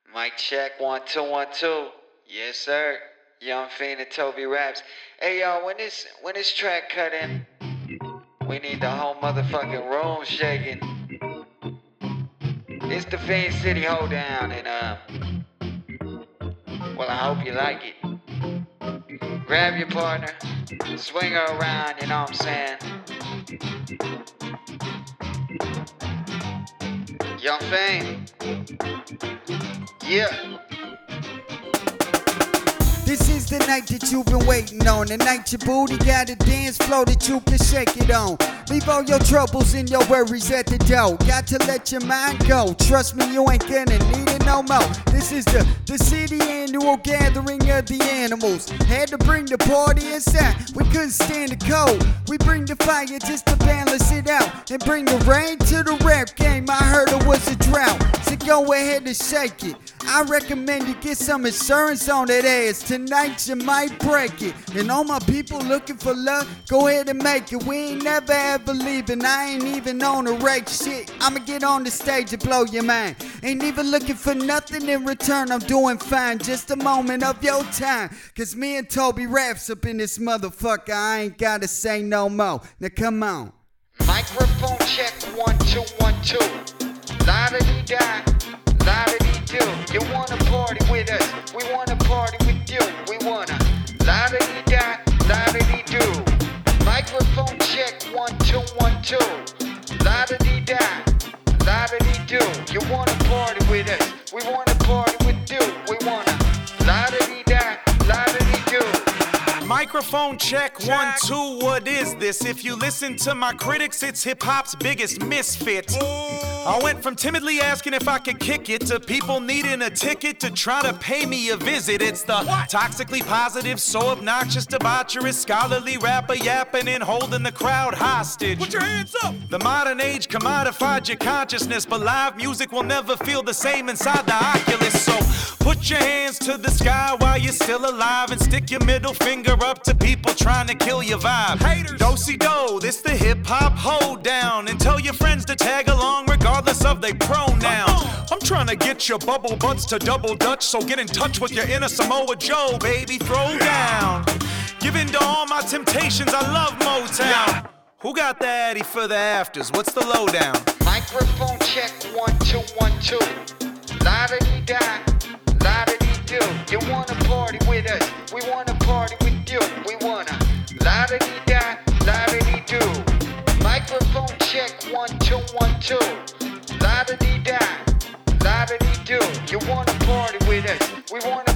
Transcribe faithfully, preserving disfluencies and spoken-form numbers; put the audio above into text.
Mic check, one, two, one, two. Yes, sir. Young Fiend and Toby Raps. Hey, y'all, when this when this track cut in, we need the whole motherfucking room shaking. It's the Fiend City Hold Down, and uh, well, I hope you like it. Grab your partner, swing her around, you know what I'm saying? Young Fiend. Yeah. This is the night that you've been waiting on. The night your booty got a dance floor that you can shake it on. Leave all your troubles and your worries at the door. Got to let your mind go. Trust me, you ain't gonna need it no more. This is the, the city annual gathering of the animals. Had to bring the party inside. We couldn't stand the cold. We bring the fire just to balance it out. And bring the rain to the rap game. I heard it was a drought. So go ahead and shake it. I recommend you get some insurance on that ass. Tonight you might break it. And all my people looking for luck, go ahead and make it. We ain't never ever leaving. I ain't even on a rake shit. I'ma get on the stage and blow your mind. Ain't even looking for nothing in return. I'm doing fine. Just a moment of your time. Cause me and Toby Raps up in this motherfucker. I ain't gotta say no more. Now come on. Microphone check, one, two, one, two. La-da-dee-da, la-da-dee-do. You wanna party with us? We wanna party with you. We wanna la-da-dee-da, la-da-dee-do. Microphone check, one, two, one, two. La-da-dee-da, la-da-dee-do. You wanna party with us? We wanna party with you. We wanna la-da-dee-da, la-da-dee-do. Microphone check, one, two, what is this? If you listen to my critics, it's hip-hop's biggest misfit. I went from timidly asking if I could kick it to people needing a ticket to try to pay me a visit. It's the toxically positive, so obnoxious, debaucherous, scholarly rapper yapping and holding the crowd hostage. Put your hands up! The modern age commodified your consciousness, but live music will never feel the same inside the Oculus. So put your hands to the sky while you're still alive and stick your middle finger up to people trying to kill your vibe. Haters! Do-si-do, this the hip-hop hold down, and tell your friends to tag along regardless of their pronouns. I'm trying to get your bubble butts to double dutch, so get in touch with your inner Samoa Joe, baby, throw down. Give in to all my temptations, I love Motown. Who got the addy for the afters? What's the lowdown? Microphone check, one, two, one, two. La-da-dee-da, la-da-dee-do. You wanna party with us? We wanna party with you. We wanna la-da-dee-da, la-da-dee-do. Microphone check, one, two, one, two. La-da-dee-da, la-da-dee-do. You wanna party with us? We wanna